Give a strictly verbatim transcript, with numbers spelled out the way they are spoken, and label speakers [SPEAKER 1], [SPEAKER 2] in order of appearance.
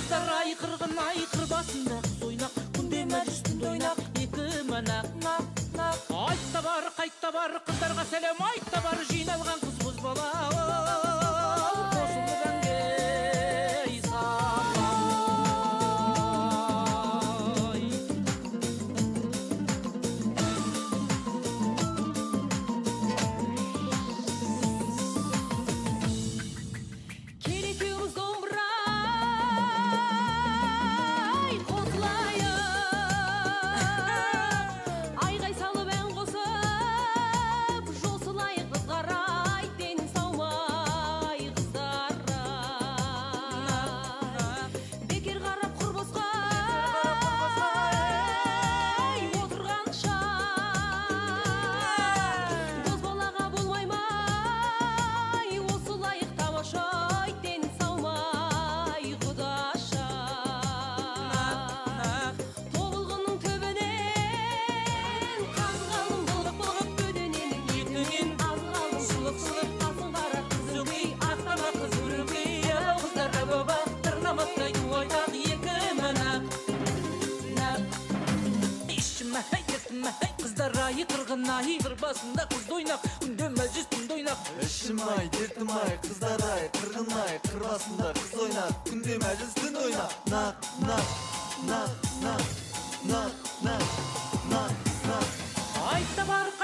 [SPEAKER 1] Kızlar ay kırgın ay kır basında kız oynak, күнде мәжлістің ойнақ, екі манақ, нақ, нақ. Айтта бар, қайтта бар, қыздарға сәлем айтта бар, жиналған қыз боз бала. Қосылып әнге салам. Kızlar ayı kırgın ayı kır basında kız oynak, күнде мәжлістің ойнақ.
[SPEAKER 2] Ішім ай, дертім ай, қыздар ай, қырғын ай, қыр басында қыз ойнақ, күнде мәжлістің ойнақ. Нақ, нақ, нақ, нақ, нақ, нақ, нақ, нақ.
[SPEAKER 1] Айтта бар